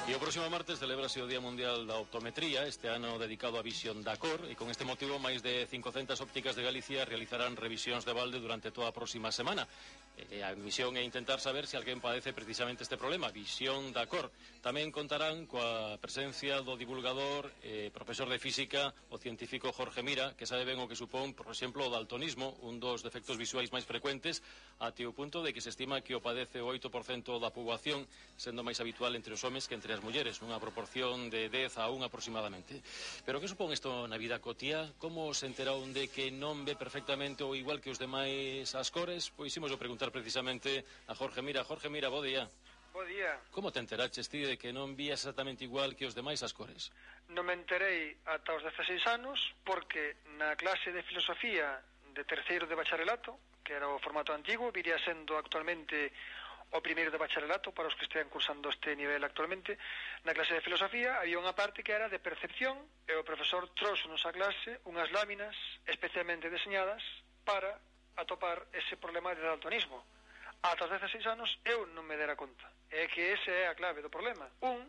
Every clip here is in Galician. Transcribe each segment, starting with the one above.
E o próximo martes celebrase o Día Mundial da Optometría, este ano dedicado á visión da cor, e con este motivo máis de 500 ópticas de Galicia realizarán revisións de balde durante toda a próxima semana. A misión é intentar saber se alguén padece precisamente este problema, visión da cor. Tamén contarán coa presencia do divulgador, profesor de física, o científico Jorge Mira, que sabe ben o que supón, por exemplo, o daltonismo, un dos defectos visuais máis frecuentes, até o punto de que se estima que o padece o 8% da poboación, sendo máis habitual entre os homes que entre as mulleres, nunha proporción de 10 a 1 aproximadamente. Pero que supón isto na vida cotía? Como se enterou de que non ve perfectamente ou igual que os demais as cores? Pois imos preguntar precisamente a Jorge Mira. Jorge Mira, bo día. Bo día. Como te enteraches ti de que non vías exactamente igual que os demais as cores? Non me enterei ata os 16 anos porque na clase de filosofía de terceiro de bacharelato, que era o formato antigo, viría sendo actualmente o primeiro de bacharelato para os que estean cursando este nivel actualmente. Na clase de filosofía había unha parte que era de percepción e o profesor trouxonos a clase unhas láminas especialmente deseñadas para atopar ese problema de daltonismo. Ata os 16 anos eu non me dera conta. É que ese é a clave do problema.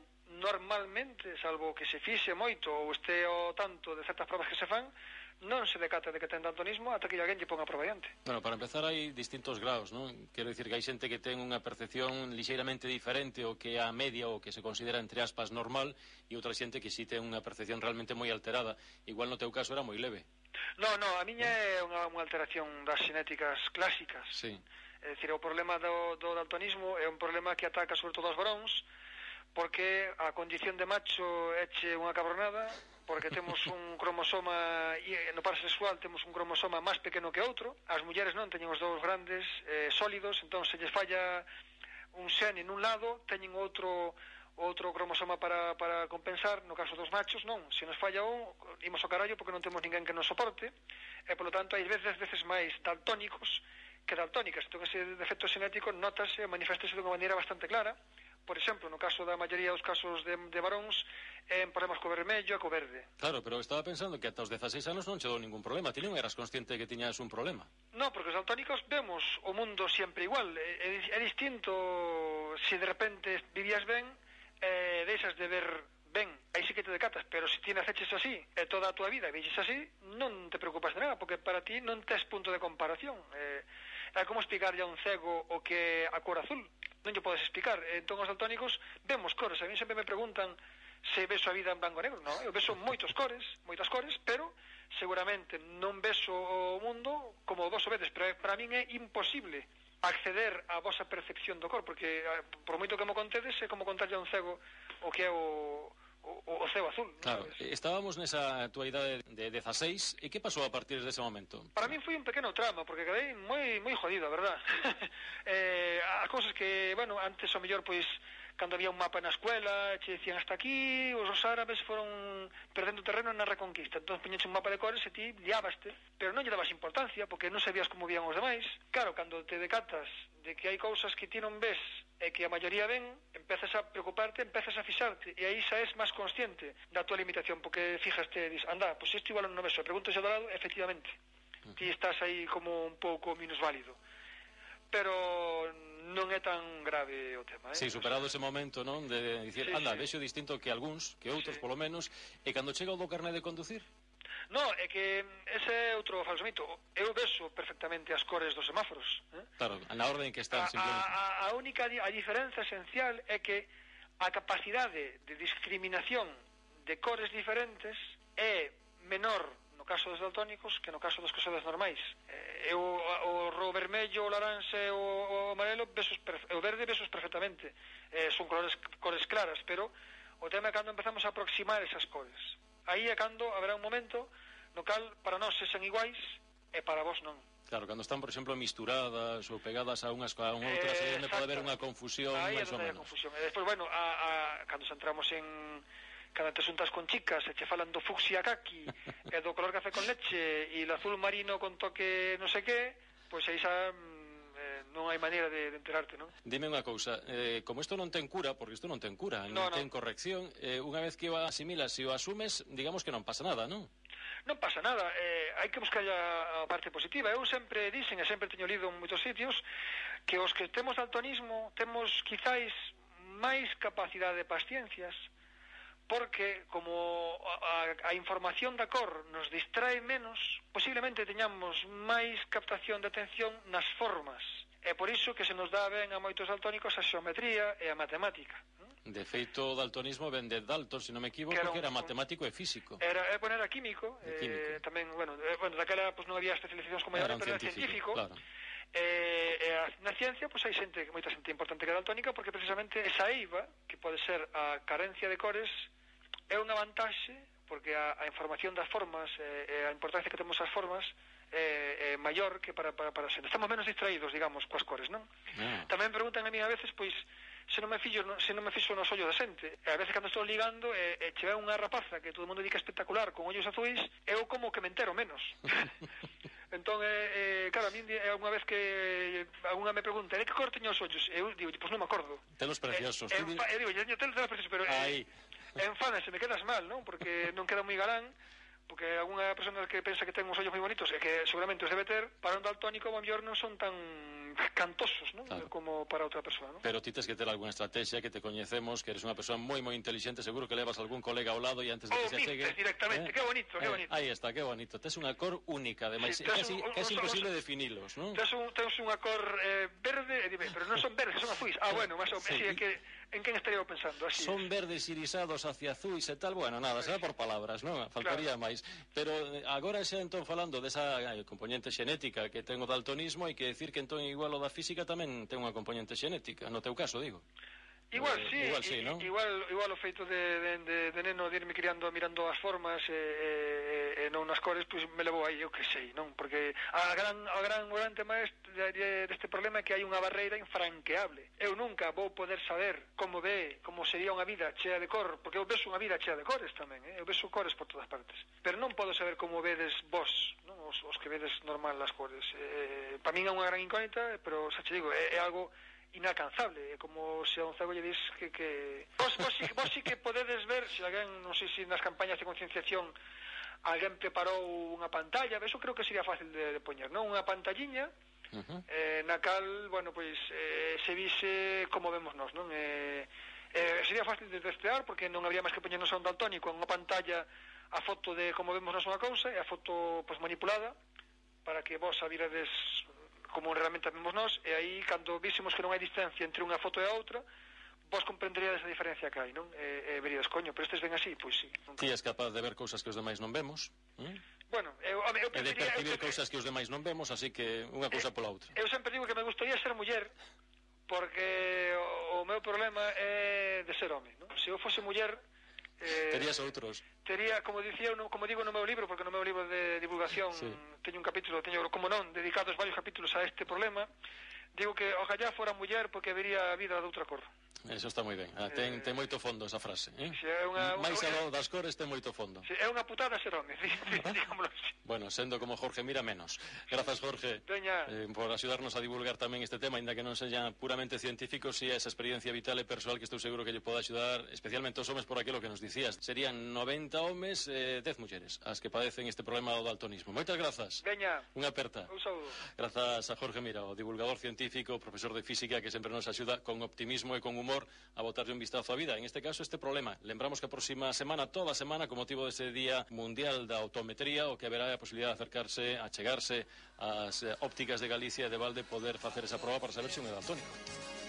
Normalmente, salvo que se fixe moito ou este ao tanto de certas probas que se fan, non se decata de que ten daltonismo ata que alguén lle ponga a proba diante. Bueno, para empezar hai distintos graus, non? Quero dicir que hai xente que ten unha percepción lixeiramente diferente o que é a media ou que se considera entre aspas normal, e outra xente que si ten unha percepción realmente moi alterada. Igual no teu caso era moi leve. No, a miña é unha alteración das xenéticas clásicas. Sí. É dicir, o problema do daltonismo é un problema que ataca sobre todo aos varóns, porque a condición de macho éche unha cabronada, porque temos un cromosoma, no par sexual temos un cromosoma máis pequeno que outro, as mulleres non teñen os dous grandes sólidos, entón se lles falla un xene nun lado, teñen outro cromosoma para compensar. No caso dos machos non, se nos falla un, imos ao carallo porque non temos ninguén que nos soporte, e polo tanto hai veces máis daltónicos que daltónicas. Entón ese defecto xenético notase, manifestase de unha maneira bastante clara. Por exemplo, no caso da maioría dos casos de varóns, en problemas co vermello e co verde. Claro, pero estaba pensando que ata os 16 anos non che dou ningún problema. Ti non eras consciente de que tiñas un problema? No, porque os daltónicos vemos o mundo sempre igual. É distinto se de repente vivías ben, deixas de ver ben, aí sí que te decatas, pero se ti naceches así e toda a tua vida vives así, non te preocupas de nada, porque para ti non tes punto de comparación. É como explicarlle a un cego o que é a cor azul. Non lle podes explicar. Entón os daltónicos vemos cores. A mí sempre me preguntan se vexo a vida en blanco e negro. Non, eu vexo moitas cores, pero seguramente non vexo o mundo como vos o vedes, pero para min é imposible acceder á vosa percepción do cor, porque por moito que mo contedes é como contarlle a un cego o que é o ceo azul. Claro, estábamos nesa tua idade de 16, e que pasou a partir dese momento? Para min foi un pequeno trauma, porque quedei moi jodido, a verdad. A cousas que, bueno, antes o mellor, pois, cando había un mapa na escuela, che dicían hasta aquí, os árabes foron perdendo terreno na Reconquista. Entón puñeche un mapa de cores e ti liabaste, pero non lle dabas importancia, porque non sabías como vían os demais. Claro, cando te decatas de que hai cousas que ti non ves e que a maioría ven, empezas a preocuparte, empezas a fixarte, e aí xa és máis consciente da tua limitación, porque fijaste e dis, anda, pois isto igual non vexo, pregunto xa do lado, efectivamente, ti estás aí como un pouco minusválido, pero non é tan grave o tema, Sí, superado ese momento, non, de dicir, anda, vexo distinto que algúns, que outros polo menos, e cando chega o do carné de conducir? No, é que ese é outro falso mito. Eu vexo perfectamente as cores dos semáforos. Claro, na orden que están simplemente. A única diferenza esencial é que a capacidade de discriminación de cores diferentes é menor no caso dos daltónicos que no caso dos cosas normais. O vermello, o laranxe, o amarelo, o verde vexos perfectamente. Son cores claras, pero o tema é cando empezamos a aproximar esas cores. Aí é cando haberá un momento no cal para nós sexan iguais e para vos non. Claro, cando están, por exemplo, misturadas ou pegadas a unhas a outras, aí onde pode haber unha confusión máis ou menos. E despois, bueno, cando entramos cando te xuntas con chicas e che falan do fucsia kaki e do color café con leche e o azul marino con toque non sei que, pois aí xa non hai maneira de enterarte, non? Dime unha cousa, como isto non ten cura, porque isto non ten cura, non ten corrección, unha vez que o asimilas e o asumes, digamos que non pasa nada, non? Non pasa nada, hai que buscar a parte positiva. Eu sempre dixen, e sempre teño lido en moitos sitios, que os que temos daltonismo temos quizáis máis capacidade de paciencias, porque como a información da cor nos distrae menos, posiblemente teñamos máis captación de atención nas formas. É por iso que se nos dá ben a moitos daltónicos a xeometría e a matemática. De feito, o daltonismo ven de Dalton, se non me equivoco, que era matemático e físico. Era químico. Tamén, daquela non había especializacións como agora, pero era científico. Claro. Na ciencia, hai xente, moita xente importante que é daltónica, porque precisamente esa eiva, que pode ser a carencia de cores, é unha vantaxe, porque a información das formas e a importancia que temos as formas é maior que para xente. Estamos menos distraídos, digamos, coas cores, non? Tamén preguntan a mí a veces, se non me fixo nos ollos da xente. A veces cando estou ligando che ve unha rapaza que todo o mundo dica espectacular con ollos azuis, eu como que me entero menos. Entón, claro, a mí unha vez que alguna me pregunta que cor teño os ollos, eu digo, pois non me acordo. Telos preciosos. Eu digo, telos preciosos, pero enfádase, me quedas mal, non? Porque non queda moi galán, porque algunha persona que pensa que ten uns ollos moi bonitos e que seguramente os debe ter, para un daltónico o mellor non son tan cantosos, non? Claro. Como para outra persoa, non? Pero ti tes que ter algunha estrategia, que te coñecemos, que eres unha persoa moi intelixente, seguro que levas algún colega ao lado e antes de que se achegue directamente, que bonito. Aí está, que bonito. Tes unha cor única, ademais, casi imposible definilos, non? Tens unha cor verde, pero non son verdes, son azuis. Bueno, máis ou menos, é que en quen estaría pensando? Así son verdes irisados hacia azuis e tal, bueno, nada, será por palabras, non? Faltaría máis. Pero agora xa entón falando desa componente xenética que ten o daltonismo, hai que decir que entón igual o da física tamén ten unha componente xenética, no teu caso, digo. Igual sí, ¿no? Igual o feito de neno de irme criando mirando as formas e non nas cores, pois me levou aí, eu que sei, non? Porque o gran tema deste problema é que hai unha barreira infranqueable. Eu nunca vou poder saber como sería unha vida chea de cor, porque eu vexo unha vida chea de cores tamén, eu vexo cores por todas partes. Pero non podo saber como vedes vos, non? Os que vedes normal as cores. Para min é unha gran incógnita, pero xa che digo, é algo inalcanzable, como se a un cego lle dis que vos sí que podedes ver, se alguén, non sei se nas campañas de concienciación alguén preparou unha pantalla, eso creo que sería fácil de poñer, non? Unha pantalliña na cal, se vise como vemos nós, non? Sería fácil de testear, porque non habría máis que poñernos a un daltónico en unha pantalla a foto de como vemos nós unha cousa e a foto manipulada para que vos a virades como realmente vemos nós, e aí, cando vísemos que non hai distancia entre unha foto e a outra, vos comprenderíades a diferencia que hai, non? E veríades, coño, pero estes ven así, pois sí. Ti és capaz de ver cousas que os demais non vemos? Bueno, eu e de percibir cousas que os demais non vemos, así que unha cousa pola outra. Eu sempre digo que me gustaría ser muller, porque o meu problema é de ser home, non? Se eu fose muller... terías outros. Tería, como digo no meu libro, porque no meu libro de divulgación teño un capítulo, como non, dedicados varios capítulos a este problema, digo que ojalá fora muller porque vería a vida de outra cor. Eso está moi ben, ten moito fondo esa frase, máis aló das cores ten moito fondo. É unha putada ser home, digámoslo así. Bueno, sendo como Jorge Mira, menos. Grazas, Jorge, por axudarnos a divulgar tamén este tema, ainda que non seña puramente científico, si esa experiencia vital e persoal que estou seguro que lle pode axudar, especialmente os homes, por aquilo que nos dicías. Serían 90 homes e 10 mulleres as que padecen este problema do daltonismo. Moitas grazas. Veña. Unha aperta. Un saúdo. Grazas a Jorge Mira, o divulgador científico, profesor de física, que sempre nos axuda con optimismo e con humor a botarle un vistazo á vida. En este caso, este problema. Lembramos que a próxima semana, toda a semana, con motivo dese Día Mundial da Optometría, o que haberá a posibilidade de acercarse, a chegarse ás ópticas de Galicia e de Valde, poder facer esa proba para saber se un é daltónico.